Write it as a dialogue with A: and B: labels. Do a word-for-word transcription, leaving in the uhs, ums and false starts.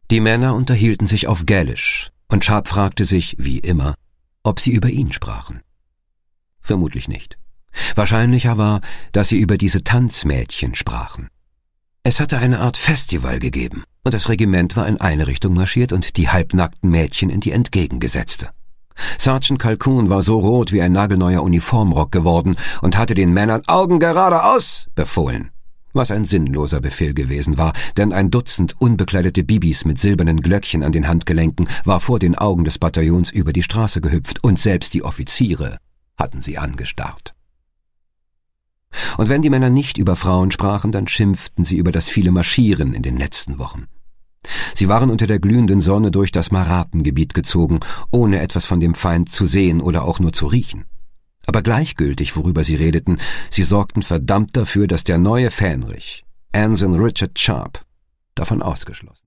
A: Die Männer unterhielten sich auf Gälisch, und Sharp fragte sich, wie immer, ob sie über ihn sprachen. Vermutlich nicht. Wahrscheinlicher war, dass sie über diese Tanzmädchen sprachen. Es hatte eine Art Festival gegeben, und das Regiment war in eine Richtung marschiert und die halbnackten Mädchen in die entgegengesetzte. Sergeant Calhoun war so rot wie ein nagelneuer Uniformrock geworden und hatte den Männern »Augen geradeaus« befohlen, was ein sinnloser Befehl gewesen war, denn ein Dutzend unbekleidete Bibis mit silbernen Glöckchen an den Handgelenken war vor den Augen des Bataillons über die Straße gehüpft, und selbst die Offiziere hatten sie angestarrt. Und wenn die Männer nicht über Frauen sprachen, dann schimpften sie über das viele Marschieren in den letzten Wochen. Sie waren unter der glühenden Sonne durch das Maratengebiet gezogen, ohne etwas von dem Feind zu sehen oder auch nur zu riechen. Aber gleichgültig, worüber sie redeten, sie sorgten verdammt dafür, dass der neue Fähnrich, Ensign Richard Sharp, davon ausgeschlossen